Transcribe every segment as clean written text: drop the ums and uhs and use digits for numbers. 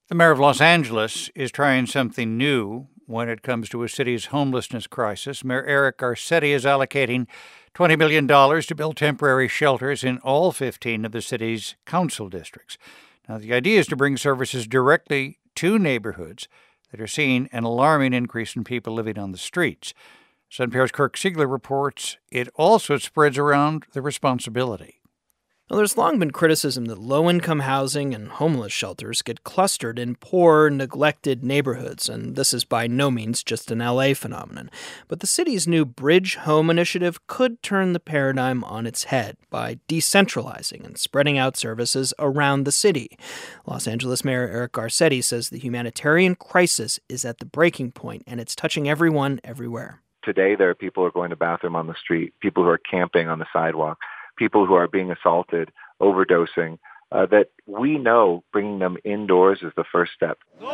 The mayor of Los Angeles is trying something new when it comes to a city's homelessness crisis. Mayor Eric Garcetti is allocating $20 million to build temporary shelters in all 15 of the city's council districts. Now, the idea is to bring services directly to neighborhoods that are seeing an alarming increase in people living on the streets. SunPR's Kirk Siegler reports it also spreads around the responsibility. Well, there's long been criticism that low-income housing and homeless shelters get clustered in poor, neglected neighborhoods, and this is by no means just an L.A. phenomenon. But the city's new Bridge Home initiative could turn the paradigm on its head by decentralizing and spreading out services around the city. Los Angeles Mayor Eric Garcetti says the humanitarian crisis is at the breaking point, and it's touching everyone everywhere. Today, there are people who are going to the bathroom on the street, people who are camping on the sidewalk, people who are being assaulted, overdosing, that we know bringing them indoors is the first step.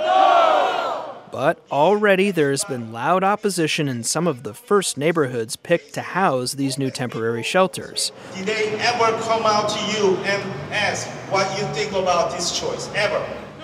No! But already there has been loud opposition in some of the first neighborhoods picked to house these new temporary shelters. Did they ever come out to you and ask what you think about this choice? Ever?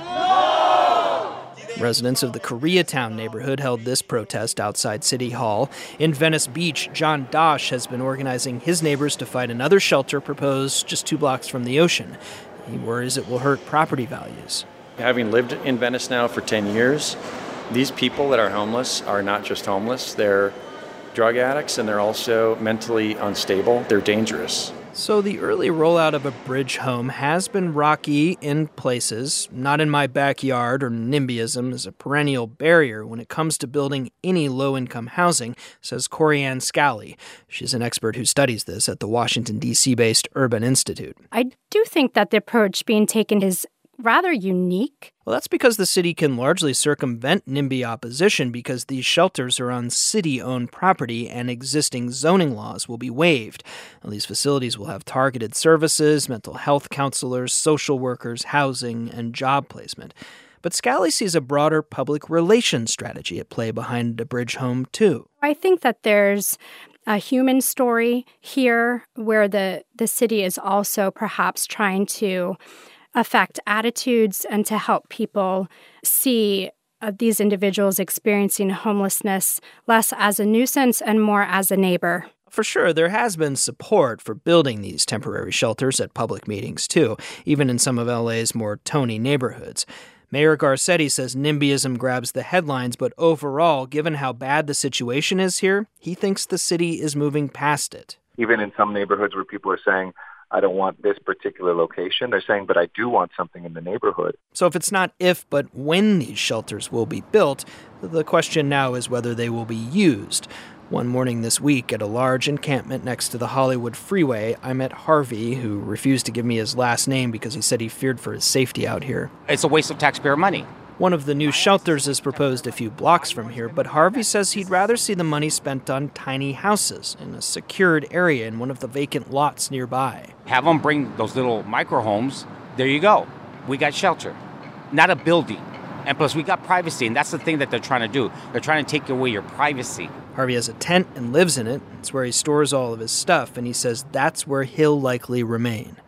No! Residents of the Koreatown neighborhood held this protest outside City Hall. In Venice Beach, John Dosh has been organizing his neighbors to fight another shelter proposed just 2 blocks from the ocean. He worries it will hurt property values. Having lived in Venice now for 10 years, these people that are homeless are not just homeless. They're drug addicts and they're also mentally unstable. They're dangerous. So the early rollout of a Bridge Home has been rocky in places. Not in my backyard, or NIMBYism is a perennial barrier when it comes to building any low-income housing, says Corianne Scally. She's an expert who studies this at the Washington, D.C.-based Urban Institute. I do think that the approach being taken is rather unique. Well, that's because the city can largely circumvent NIMBY opposition because these shelters are on city-owned property and existing zoning laws will be waived. Now, these facilities will have targeted services, mental health counselors, social workers, housing, and job placement. But Scally sees a broader public relations strategy at play behind a Bridge Home, too. I think that there's a human story here where the city is also perhaps trying to affect attitudes and to help people see these individuals experiencing homelessness less as a nuisance and more as a neighbor. For sure, there has been support for building these temporary shelters at public meetings, too, even in some of LA's more Tony neighborhoods. Mayor Garcetti says NIMBYism grabs the headlines, but overall, given how bad the situation is here, he thinks the city is moving past it. Even in some neighborhoods where people are saying, I don't want this particular location, they're saying, but I do want something in the neighborhood. So if it's not if, but when these shelters will be built, the question now is whether they will be used. One morning this week at a large encampment next to the Hollywood freeway, I met Harvey, who refused to give me his last name because he said he feared for his safety out here. It's a waste of taxpayer money. One of the new shelters is proposed a few blocks from here, but Harvey says he'd rather see the money spent on tiny houses in a secured area in one of the vacant lots nearby. Have them bring those little micro homes. There you go. We got shelter, not a building. And plus, we got privacy, and that's the thing that they're trying to do. They're trying to take away your privacy. Harvey has a tent and lives in it. It's where he stores all of his stuff, and he says that's where he'll likely remain.